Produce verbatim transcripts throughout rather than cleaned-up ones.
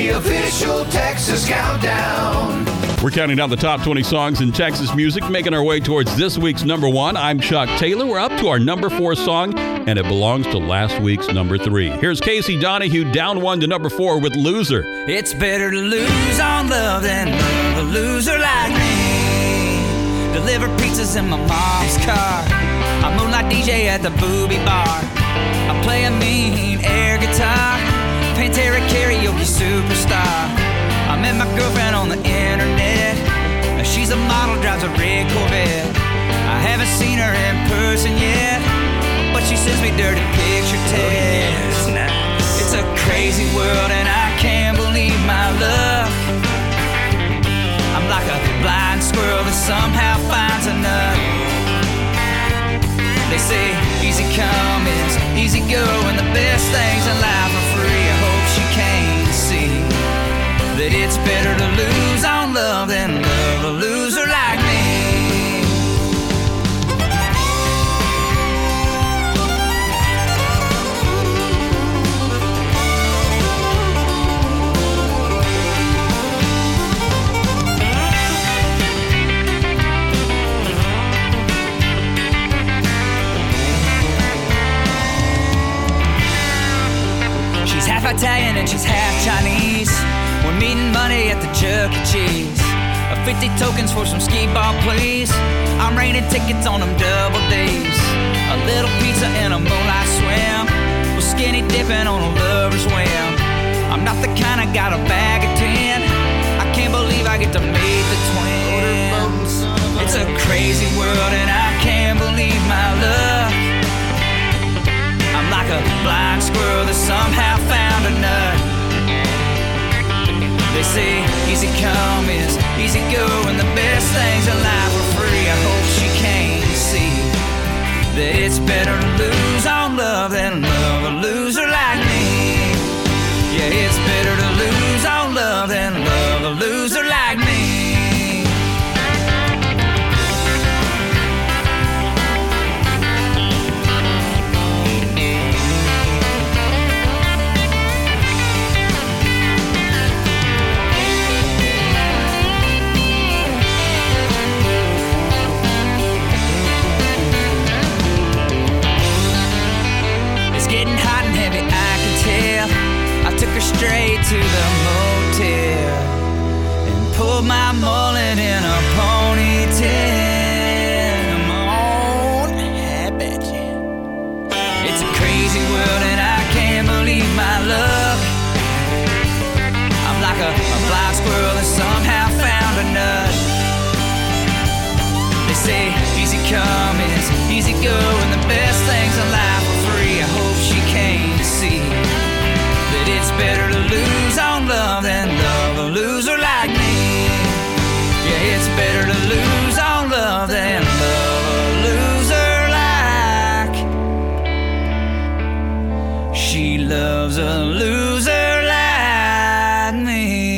the official Texas Countdown. We're counting down the top twenty songs in Texas music, making our way towards this week's number one. I'm Chuck Taylor. We're up to our number four song, and it belongs to last week's number three. Here's Casey Donahue down one to number four with Loser. It's better to lose on love than love a loser like me. Deliver pizzas in my mom's car. I moonlight D J at the booby bar. I play a mean air guitar. Pantera karaoke superstar. I met my girlfriend on the internet. She's a model, drives a red Corvette. I haven't seen her in person yet, but she sends me dirty picture texts. Oh, nice. It's a crazy world and I can't believe my luck. I'm like a blind squirrel that somehow finds a nut. They say easy come is easy go, and the best things in life are free. I hope she can see that it's better to lose on love than love a loser like me. She's half Italian and she's half Chinese. We're meeting money at the Chuck E. Cheese. A fifty tokens for some skee ball, please. I'm raining tickets on them double days. A little pizza and a moonlight swim. We're skinny dipping on a lover's whim. I'm not the kind of got a bag of tin. I can't believe I get to meet the twins. It's a crazy world and I can't believe my luck. I'm like a blind squirrel that somehow found a nut. They say easy come is easy go, and the best things in life are free. I hope she can see that it's better to lose on love than love a loser like me. Yeah, it's better to lose on love than love a loser like me. Straight to the motel and pulled my mullet in a ponytail. Come on, I bet you. It's a crazy world and I can't believe my luck. I'm like a, a blind squirrel that somehow found a nut. They say easy come is easy go, and the best things in life are free. I hope she can see that it's better to lose on love than love a loser like me. Yeah, it's better to lose on love than love a loser like. She loves a loser like me.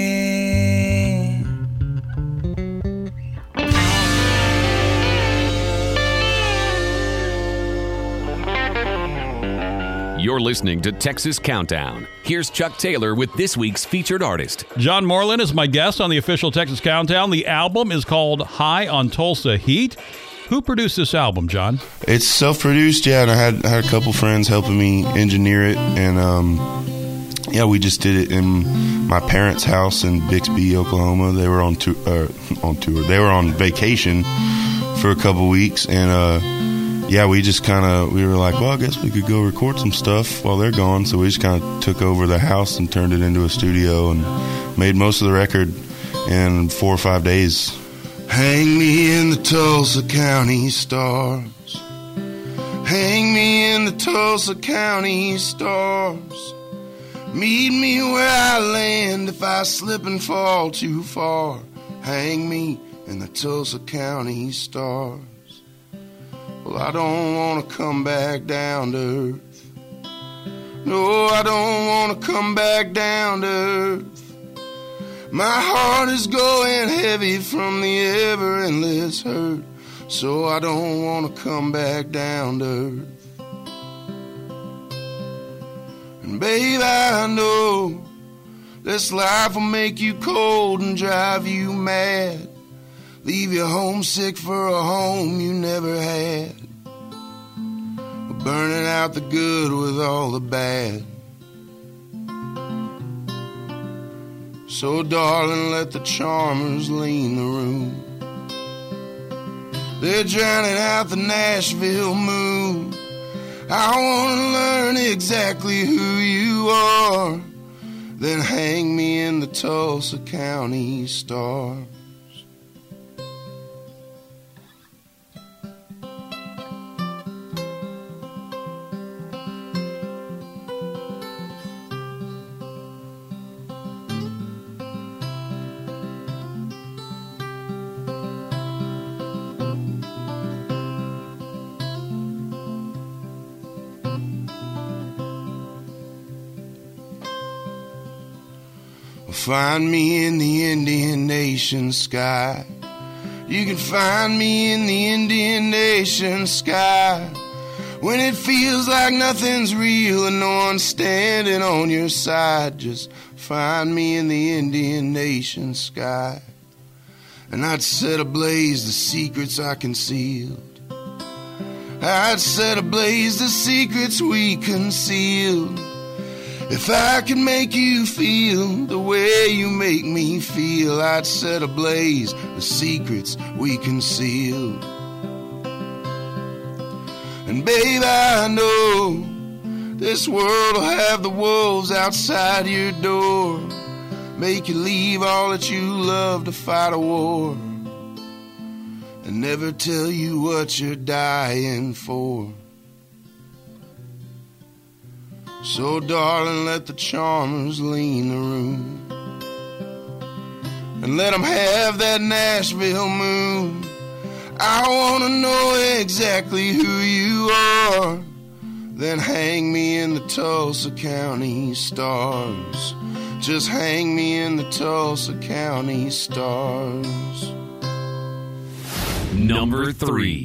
You're listening to Texas Countdown. Here's Chuck Taylor with this week's featured artist. John Moreland is my guest on the official Texas Countdown. The album is called High on Tulsa Heat. Who produced this album, John? It's self-produced, yeah, and I had, I had a couple friends helping me engineer it, and um, yeah, we just did it in my parents' house in Bixby, Oklahoma. They were on, tu- uh, on tour. They were on vacation for a couple weeks, and uh, yeah, we just kind of, we were like, well, I guess we could go record some stuff while they're gone. So we just kind of took over the house and turned it into a studio and made most of the record in four or five days. Hang me in the Tulsa County stars. Hang me in the Tulsa County stars. Meet me where I land if I slip and fall too far. Hang me in the Tulsa County stars. Well, I don't want to come back down to earth. No, I don't want to come back down to earth. My heart is going heavy from the ever-endless hurt. So I don't want to come back down to earth. And babe, I know This life will make you cold and drive you mad. Leave you homesick for a home you never had. Burning out the good with all the bad. So darling, let the charmers lean the room. They're drowning out the Nashville moon. I want to learn exactly who you are, then hang me in the Tulsa County Star. Find me in the Indian Nation sky. You can find me in the Indian Nation sky. When it feels like nothing's real and no one's standing on your side, just find me in the Indian Nation sky. And I'd set ablaze the secrets I concealed. I'd set ablaze the secrets we concealed. If I could make you feel the way you make me feel, I'd set ablaze the secrets we concealed. And babe, I know this world will have the wolves outside your door, make you leave all that you love to fight a war, and never tell you what you're dying for. So darling, let the charmers lean the room, and let them have that Nashville moon. I want to know exactly who you are, then hang me in the Tulsa County Stars. Just hang me in the Tulsa County Stars. Number three.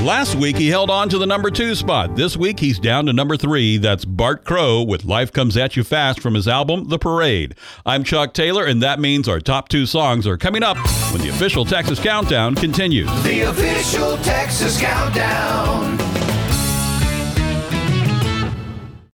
Last week, he held on to the number two spot. This week, he's down to number three. That's Bart Crow with Life Comes At You Fast from his album, The Parade. I'm Chuck Taylor, and that means our top two songs are coming up when the official Texas Countdown continues. The official Texas Countdown.